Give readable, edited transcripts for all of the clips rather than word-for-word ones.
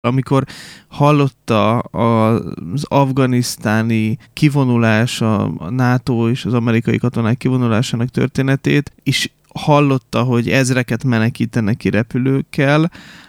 Amikor hallotta az afganisztáni kivonulás, a NATO és az amerikai katonák kivonulásának történetét, és hallotta, hogy ezreket menekítenek ki repülőkkel,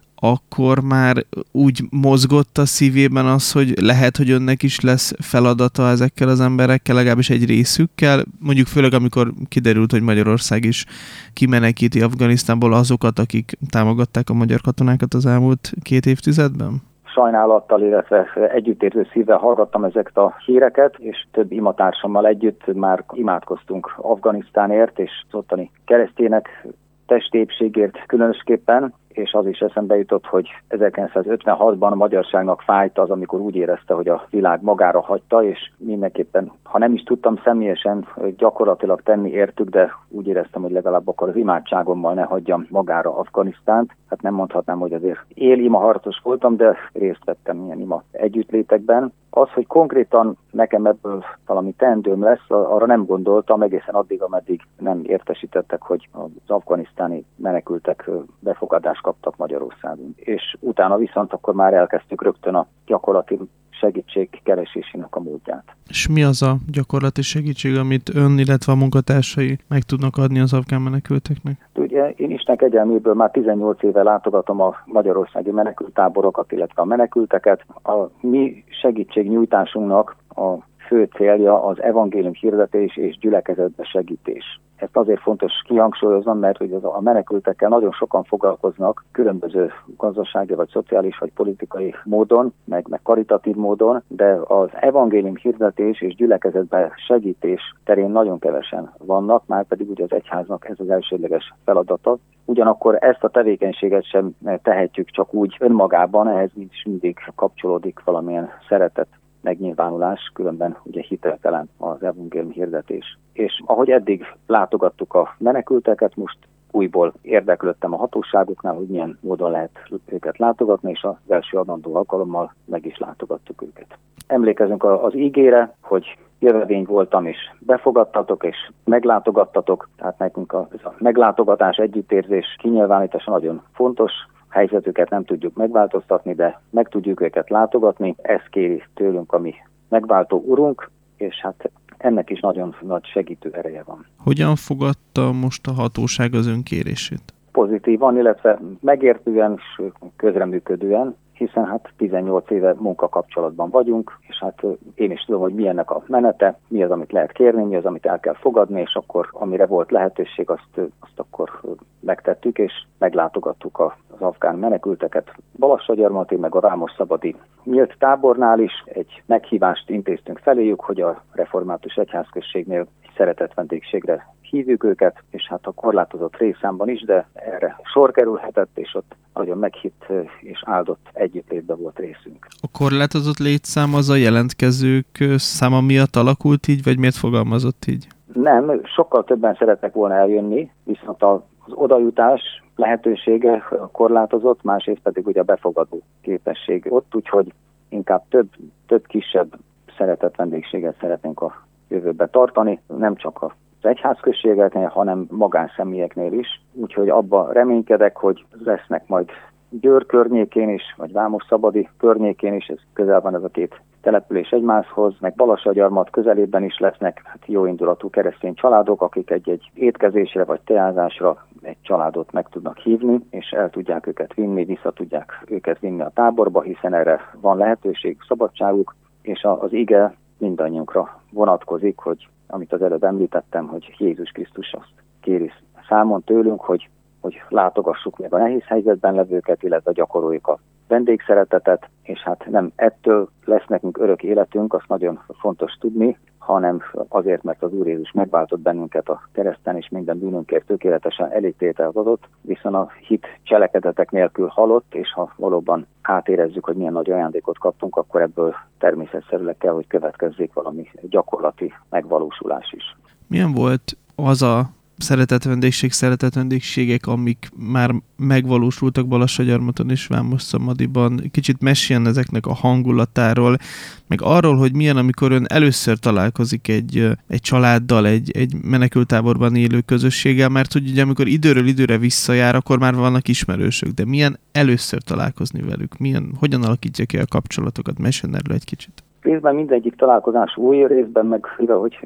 akkor már úgy mozgott a szívében az, hogy lehet, hogy önnek is lesz feladata ezekkel az emberekkel, legalábbis egy részükkel, mondjuk főleg amikor kiderült, hogy Magyarország is kimenekíti Afganisztánból azokat, akik támogatták a magyar katonákat az elmúlt 2 évtizedben? Sajnálattal, illetve együttérző szívvel hallgattam ezeket a híreket, és több imatársammal együtt már imádkoztunk Afganisztánért, és az ottani keresztények testépségért különösképpen, és az is eszembe jutott, hogy 1956-ban a magyarságnak fájt az, amikor úgy érezte, hogy a világ magára hagyta, és mindenképpen, ha nem is tudtam személyesen gyakorlatilag tenni értük, de úgy éreztem, hogy legalább akkor az imádságommal ne hagyjam magára Afganisztánt. Hát nem mondhatnám, hogy azért élimaharcos voltam, de részt vettem ilyen ima együttlétekben. Az, hogy konkrétan nekem ebből valami teendőm lesz, arra nem gondoltam egészen addig, ameddig nem értesítettek, hogy az afganisztáni menekültek befogadást kaptak Magyarországon. És utána viszont akkor már elkezdtük rögtön a gyakorlati segítség keresésének a módját. És mi az a gyakorlati segítség, amit ön, illetve a munkatársai meg tudnak adni az afgán menekülteknek? Ugye én Isten kegyelméből már 18 éve látogatom a magyarországi menekülttáborokat, illetve a menekülteket. A mi segítségnyújtásunknak a fő célja az evangélium hirdetés és gyülekezetbe segítés. Ezt azért fontos kihangsúlyoznom, mert hogy a menekültekkel nagyon sokan foglalkoznak különböző gazdasági, vagy szociális, vagy politikai módon, meg karitatív módon, de az evangélium hirdetés és gyülekezetbe segítés terén nagyon kevesen vannak, már pedig ugye az egyháznak ez az elsődleges feladata. Ugyanakkor ezt a tevékenységet sem tehetjük csak úgy önmagában, ehhez is mindig kapcsolódik valamilyen szeretet, megnyilvánulás, különben ugye hiteltelen az evangélium hirdetés. És ahogy eddig látogattuk a menekülteket, most újból érdeklődtem a hatóságoknál, hogy milyen módon lehet őket látogatni, és az első adandó alkalommal meg is látogattuk őket. Emlékezünk az ígére, hogy jövevény voltam, és befogadtatok, és meglátogattatok, tehát nekünk a meglátogatás, együttérzés kinyilvánítása nagyon fontos. Helyzetüket nem tudjuk megváltoztatni, de meg tudjuk őket látogatni. Ez kéri tőlünk a mi megváltó urunk, és hát ennek is nagyon nagy segítő ereje van. Hogyan fogadta most a hatóság az ön kérését? Pozitívan, illetve megértően és közreműködően, hiszen hát 18 éve munkakapcsolatban vagyunk, és hát én is tudom, hogy mi ennek a menete, mi az, amit lehet kérni, mi az, amit el kell fogadni, és akkor amire volt lehetőség, azt akkor megtettük, és meglátogattuk az afgán menekülteket. Balassagyarmati, meg a Rámos-szabadi nyílt tábornál is egy meghívást intéztünk feléjük, hogy a református egyházközségnél egy szeretett vendégségre hívjuk őket, és hát a korlátozott részszámban is, de erre sor kerülhetett, és ott nagyon meghitt és áldott együttlétben volt részünk. A korlátozott létszám az a jelentkezők száma miatt alakult így, vagy miért fogalmazott így? Nem, sokkal többen szeretnek volna eljönni, viszont az odajutás lehetősége korlátozott, másrészt pedig ugye a befogadó képesség ott, úgyhogy inkább több kisebb szeretett vendégséget szeretnénk a jövőbe tartani, nem csak az egyházközségeknél, hanem magánszemélyeknél is. Úgyhogy abban reménykedek, hogy lesznek majd Győr környékén is, vagy Vámos-szabadi környékén is, ez közel van ez a két település egymáshoz, meg Balassagyarmat közelében is lesznek jóindulatú keresztény családok, akik egy étkezésre vagy teázásra egy családot meg tudnak hívni, és el tudják őket vinni, vissza tudják őket vinni a táborba, hiszen erre van lehetőség, szabadságuk, és az ige mindannyiunkra vonatkozik, hogy amit az előbb említettem, hogy Jézus Krisztus azt kéri számon tőlünk, hogy látogassuk meg a nehéz helyzetben levőket, illetve gyakoroljuk a vendégszeretetet, és hát nem ettől lesz nekünk örök életünk, azt nagyon fontos tudni, hanem azért, mert az Úr Jézus megváltott bennünket a kereszten, és minden bűnünkért tökéletesen elítéltet adott, viszont a hit cselekedetek nélkül halott, és ha valóban átérezzük, hogy milyen nagy ajándékot kaptunk, akkor ebből természetszerűleg kell, hogy következzék valami gyakorlati megvalósulás is. Milyen volt az a szeretett vendégségek, amik már megvalósultak Balassagyarmaton és Vámosszamadiban. Kicsit meséljen ezeknek a hangulatáról, meg arról, hogy milyen, amikor ön először találkozik egy családdal, egy menekülttáborban élő közösséggel, mert hogy ugye amikor időről időre visszajár, akkor már vannak ismerősök, de milyen először találkozni velük? Hogyan alakítja ki a kapcsolatokat? Meséljen erről egy kicsit. Részben mindegyik találkozás új, részben meg, mivel hogy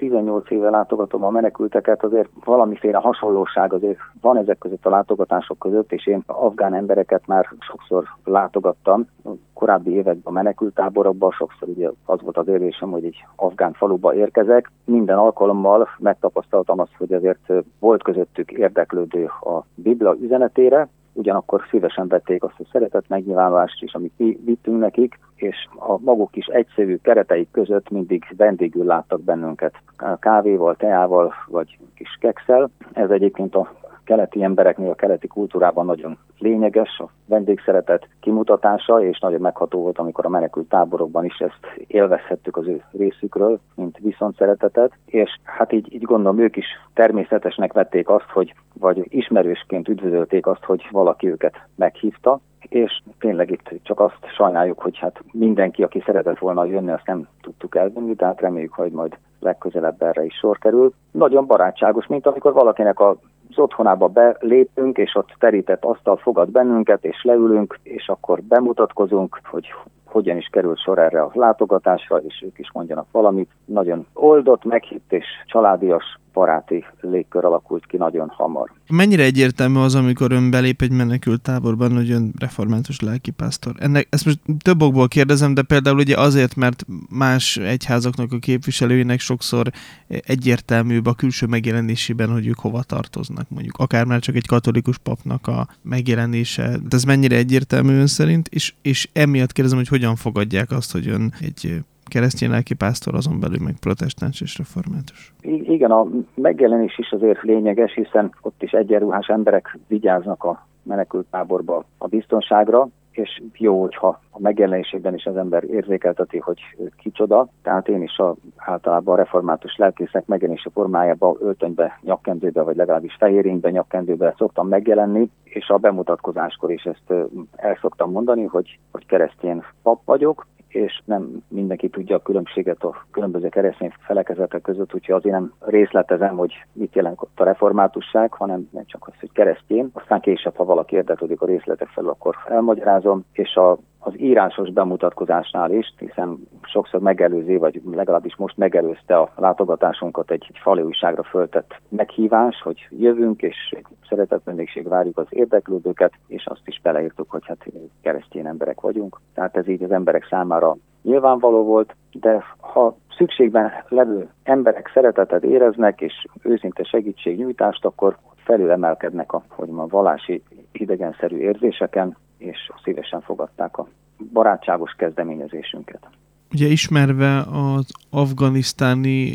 18 éve látogatom a menekülteket, azért valamiféle hasonlóság azért van ezek között a látogatások között, és én afgán embereket már sokszor látogattam. Korábbi években a menekülttáborokban sokszor ugye az volt az érzésem, hogy egy afgán faluba érkezek. Minden alkalommal megtapasztaltam azt, hogy azért volt közöttük érdeklődő a Biblia üzenetére, ugyanakkor szívesen vették azt a szeretet megnyilvánulást is, amit mi vittünk nekik, és a maguk is egyszerű kereteik között mindig vendégül láttak bennünket kávéval, teával vagy kis kekszel. Ez egyébként a keleti embereknél, a keleti kultúrában nagyon lényeges, a vendégszeretet kimutatása, és nagyon megható volt, amikor a menekült táborokban is ezt élvezhettük az ő részükről, mint viszontszeretetet, és hát így gondolom ők is természetesnek vették azt, hogy vagy ismerősként üdvözölték azt, hogy valaki őket meghívta, és tényleg itt csak azt sajnáljuk, hogy hát mindenki, aki szeretett volna jönni, azt nem tudtuk elvenni, tehát reméljük, hogy majd legközelebb erre is sor kerül. Nagyon barátságos, mint amikor valakinek az otthonába belépünk, és ott terített asztal fogad bennünket, és leülünk, és akkor bemutatkozunk, hogy hogyan is került sor erre a látogatásra, és ők is mondjanak valamit. Nagyon oldott, meghitt és családias, baráti légkör alakult ki nagyon hamar. Mennyire egyértelmű az, amikor ön belép egy menekült táborban, hogy ön református lelkipásztor? Ezt most több okból kérdezem, de például ugye azért, mert más egyházaknak a képviselőinek sokszor egyértelműbb a külső megjelenésében, hogy ők hova tartoznak, mondjuk akár már csak egy katolikus papnak a megjelenése. De ez mennyire egyértelmű ön szerint? És emiatt kérdezem, hogy hogyan fogadják azt, hogy ön egy keresztény lelkipásztor, azon belül meg protestáns és református. Igen, a megjelenés is azért lényeges, hiszen ott is egyenruhás emberek vigyáznak a menekülttáborba a biztonságra, és jó, hogyha a megjelenésében is az ember érzékelteti, hogy kicsoda. Tehát én is általában a református lelkészek megjelenése formájában öltönybe, nyakkendőbe, vagy legalábbis fehérénybe, nyakkendőbe szoktam megjelenni, és a bemutatkozáskor is ezt el szoktam mondani, hogy keresztény pap vagyok, és nem mindenki tudja a különbséget a különböző keresztény felekezetek között, úgyhogy azért nem részletezem, hogy mit jelent a reformátusság, hanem nem csak az, hogy keresztény. Aztán később, ha valaki érdeklődik a részletek felül, akkor elmagyarázom, és az írásos bemutatkozásnál is, hiszen sokszor megelőzi, vagy legalábbis most megelőzte a látogatásunkat egy fali újságra föltett meghívás, hogy jövünk, és szeretett vendégség várjuk az érdeklődőket, és azt is beleírtuk, hogy hát keresztény emberek vagyunk. Tehát ez így az emberek számára nyilvánvaló volt, de ha szükségben levő emberek szeretetet éreznek, és őszinte segítségnyújtást, akkor felülemelkednek a vallási idegenszerű érzéseken, és szívesen fogadták a barátságos kezdeményezésünket. Ugye ismerve az afganisztáni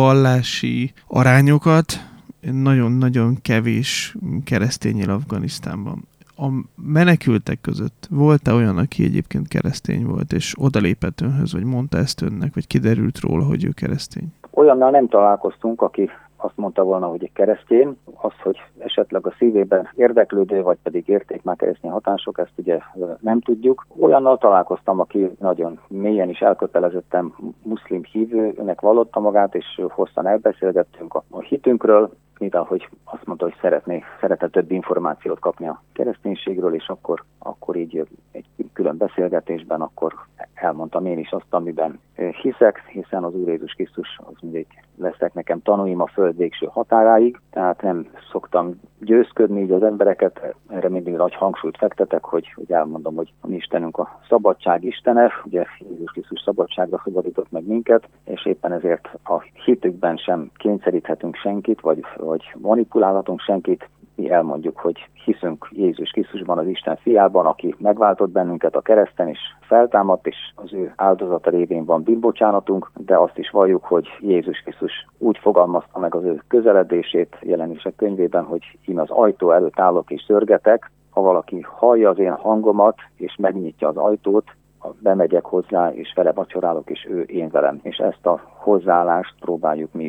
vallási arányokat, nagyon-nagyon kevés keresztény él Afganisztánban. A menekültek között volt-e olyan, aki egyébként keresztény volt, és odalépett önhöz, vagy mondta ezt önnek, vagy kiderült róla, hogy ő keresztény? Olyannal nem találkoztunk, aki azt mondta volna, hogy egy keresztény, az, hogy esetleg a szívében érdeklődő, vagy pedig érték már keresztény hatások, ezt ugye nem tudjuk. Olyannal találkoztam, aki nagyon mélyen is elkötelezetten muszlim hívőnek vallotta magát, és hosszan elbeszélgettünk a hitünkről, mivel hogy azt mondta, hogy szeretne több információt kapni a kereszténységről, és akkor így egy külön beszélgetésben akkor elmondtam én is azt, amiben hiszek, hiszen az Úr Jézus Krisztus az mindig leszek nekem tanúim a föld végső határáig, tehát nem szoktam győzködni így az embereket, erre mindig nagy hangsúlyt fektetek, hogy elmondom, hogy a mi Istenünk a szabadság Istene, ugye Jézus Krisztus szabadságra szabadított meg minket, és éppen ezért a hitükben sem kényszeríthetünk senkit, vagy manipulálhatunk senkit. Mi elmondjuk, hogy hiszünk Jézus Krisztusban, az Isten fiában, aki megváltott bennünket a kereszten, és feltámadt, és az ő áldozata révén van bűnbocsánatunk, de azt is valljuk, hogy Jézus Krisztus úgy fogalmazta meg az ő közeledését Jelenések könyvében, hogy én az ajtó előtt állok és zörgetek, ha valaki hallja az én hangomat, és megnyitja az ajtót, bemegyek hozzá, és vele vacsorálok, és ő én velem. És ezt a hozzáállást próbáljuk mi is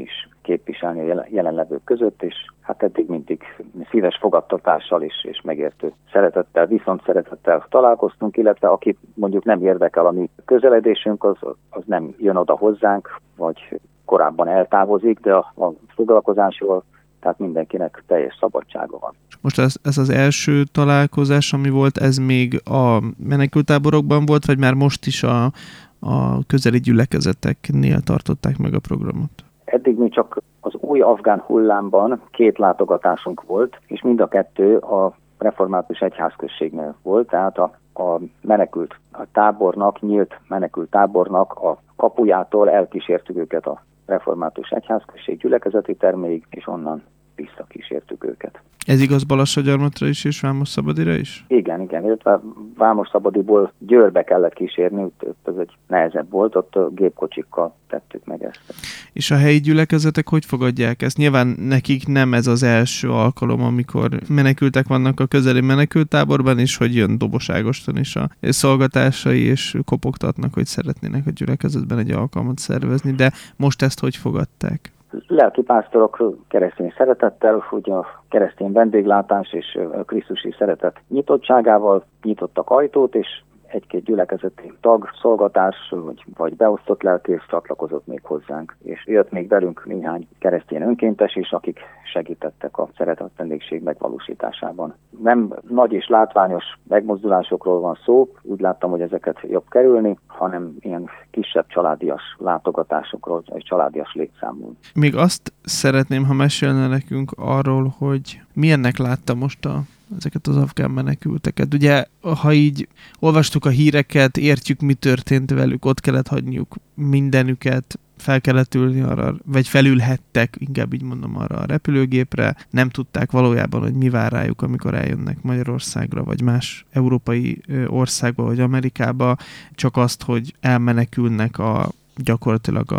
képviselni a jelenlevők között, és hát eddig mindig szíves fogadtatással és megértő szeretettel, viszont szeretettel találkoztunk, illetve aki mondjuk nem érdekel a mi közeledésünk, az nem jön oda hozzánk, vagy korábban eltávozik, de a foglalkozásról tehát mindenkinek teljes szabadsága van. Most ez az első találkozás, ami volt, ez még a menekülttáborokban volt, vagy már most is a közeli gyülekezeteknél tartották meg a programot? Eddig mi csak az új afgán hullámban 2 látogatásunk volt, és mind a 2 a református egyházközségnél volt, tehát a menekült tábornak, nyílt menekült tábornak a kapujától elkísértük őket a református egyházközség gyülekezeti terméig, és onnan visszakísértük őket. Ez igaz Balassagyarmatra is, és Vámosszabadira is? Igen, illetve Vámosszabadiból Győrbe kellett kísérni, ez egy nehezebb volt, ott gépkocsikkal tettük meg ezt. És a helyi gyülekezetek hogy fogadják ezt? Nyilván nekik nem ez az első alkalom, amikor menekültek vannak a közeli menekülttáborban, és hogy jön Dobos Ágoston is a szolgatásai, és kopogtatnak, hogy szeretnének a gyülekezetben egy alkalmat szervezni, de most ezt hogy fogadták? Lelkipásztorok keresztény szeretettel, hogy a keresztény vendéglátás és a krisztusi szeretet nyitottságával nyitottak ajtót, és egy-két gyülekezeti tag, szolgatás vagy beosztott lelkész csatlakozott még hozzánk. És jött még velünk néhány keresztény önkéntes is, akik segítettek a szeretett vendégség megvalósításában. Nem nagy és látványos megmozdulásokról van szó, úgy láttam, hogy ezeket jobb kerülni, hanem ilyen kisebb családias látogatásokról, vagy családias létszámú. Még azt szeretném, ha mesélne nekünk arról, hogy milyennek látta most ezeket az afgán menekülteket. Ugye, ha így olvastuk a híreket, értjük, mi történt velük, ott kellett hagyniuk mindenüket, fel kellett ülni arra, vagy felülhettek, inkább így mondom, arra a repülőgépre. Nem tudták valójában, hogy mi vár rájuk, amikor eljönnek Magyarországra, vagy más európai országba, vagy Amerikába. Csak azt, hogy elmenekülnek gyakorlatilag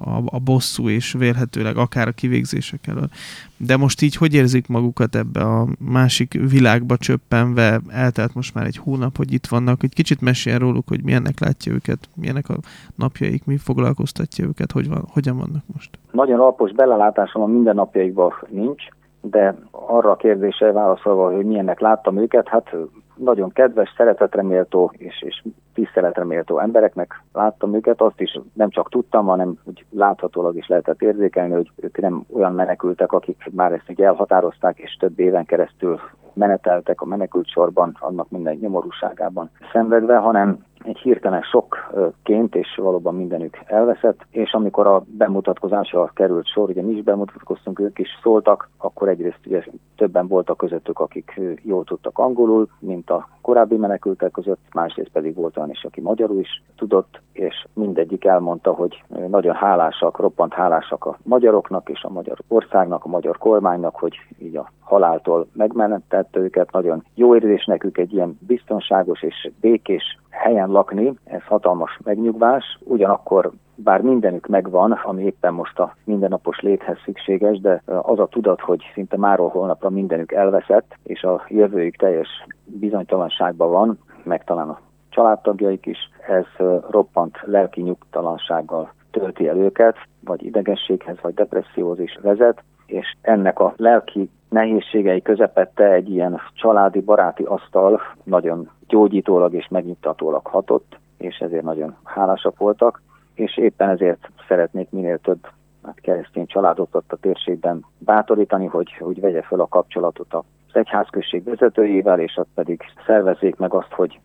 a bosszú, és vélhetőleg akár a kivégzések elől. De most így hogy érzik magukat ebbe a másik világba csöppenve? Eltelt most már egy hónap, hogy itt vannak. Egy kicsit meséljen róluk, hogy milyennek látja őket, milyenek a napjaik, mi foglalkoztatja őket, hogyan vannak most? Nagyon alapos belelátásom a mindennapjaikban nincs, de arra a kérdésre válaszolva, hogy milyennek láttam őket, hát nagyon kedves, szeretetre méltó és tiszteletre méltó embereknek láttam őket, azt is nem csak tudtam, hanem úgy láthatólag is lehetett érzékelni, hogy ők nem olyan menekültek, akik már ezt így elhatározták, és több éven keresztül meneteltek a menekült sorban, annak minden nyomorúságában szenvedve, hanem egy hirtelen sokként, és valóban mindenük elveszett, és amikor a bemutatkozásra került sor, ugye mi is bemutatkoztunk, ők is szóltak, akkor egyrészt ugye többen voltak közöttük, akik jól tudtak angolul, mint a korábbi menekültek között, másrészt pedig volt olyan is, aki magyarul is tudott, és mindegyik elmondta, hogy nagyon hálásak, roppant hálásak a magyaroknak és a magyar országnak, a magyar kormánynak, hogy így a haláltól megmentette őket. Nagyon jó érzés nekük egy ilyen biztonságos és békés helyen lakni, ez hatalmas megnyugvás. Ugyanakkor bár mindenük megvan, ami éppen most a mindennapos léthez szükséges, de az a tudat, hogy szinte máról holnapra mindenük elveszett, és a jövőjük teljes bizonytalanságban van, meg talán a családtagjaik is, ez roppant lelki nyugtalansággal tölti el őket, vagy idegességhez, vagy depresszióhoz is vezet, és ennek a lelki nehézségei közepette egy ilyen családi, baráti asztal nagyon gyógyítólag és megnyugtatólag hatott, és ezért nagyon hálásak voltak, és éppen ezért szeretnék minél több keresztény családot ott a térségben bátorítani, hogy vegye fel a kapcsolatot az egyházközség vezetőjével, és ott pedig szervezzék meg azt, hogy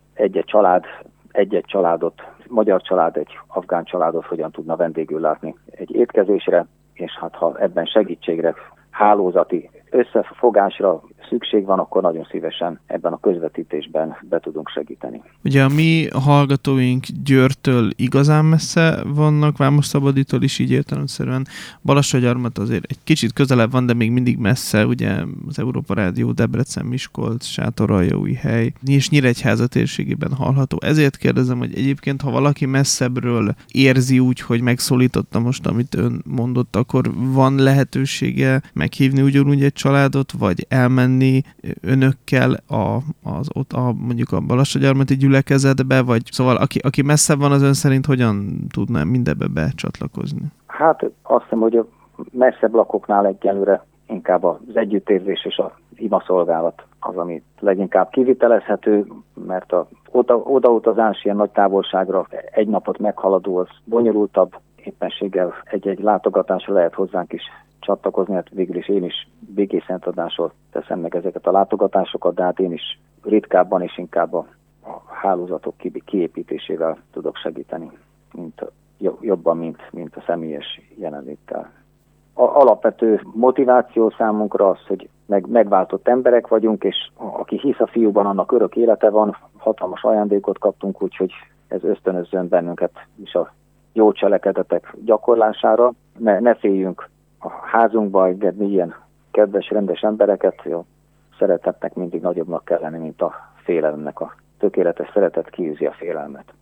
egy-egy családot, magyar család, egy afgán családot hogyan tudna vendégül látni egy étkezésre, és hát ha ebben segítségre, hálózati összefogásra szükség van, akkor nagyon szívesen ebben a közvetítésben be tudunk segíteni. Ugye a mi hallgatóink Győrtől igazán messze vannak, Vámosszabaditól is így értelemszerűen. Balassagyarmat azért egy kicsit közelebb van, de még mindig messze, ugye az Európa Rádió Debrecen, Miskolc, Sátoraljaújhely és Nyíregyháza térségében hallható. Ezért kérdezem, hogy egyébként, ha valaki messzebbről érzi úgy, hogy megszólította most, amit ön mondott, akkor van lehetősége meghívni ugyanúgy egy családot, vagy elmenni önökkel mondjuk a Balassagyarmati gyülekezetbe, vagy szóval aki messzebb van, az ön szerint hogyan tudná mindebbe becsatlakozni? Hát azt hiszem, hogy messzebb lakóknál egyelőre inkább az együttérzés és az imaszolgálat az, ami leginkább kivitelezhető, mert a odautazás ilyen nagy távolságra egy napot meghaladó, az bonyolultabb, éppenséggel egy-egy látogatásra lehet hozzánk is csatlakozni, hát végül is én is békészentadásról teszem meg ezeket a látogatásokat, de hát én is ritkábban és inkább a hálózatok kiépítésével tudok segíteni, jobban, mint a személyes jelenléttel. Alapvető motiváció számunkra az, hogy megváltott emberek vagyunk, és aki hisz a fiúban, annak örök élete van, hatalmas ajándékot kaptunk, úgyhogy ez ösztönözzön bennünket is a jó cselekedetek gyakorlására. Ne féljünk a házunkba engedni ilyen kedves, rendes embereket, jó, szeretetnek mindig nagyobbnak kell lenni, mint a félelemnek. A tökéletes szeretet kiűzi a félelmet.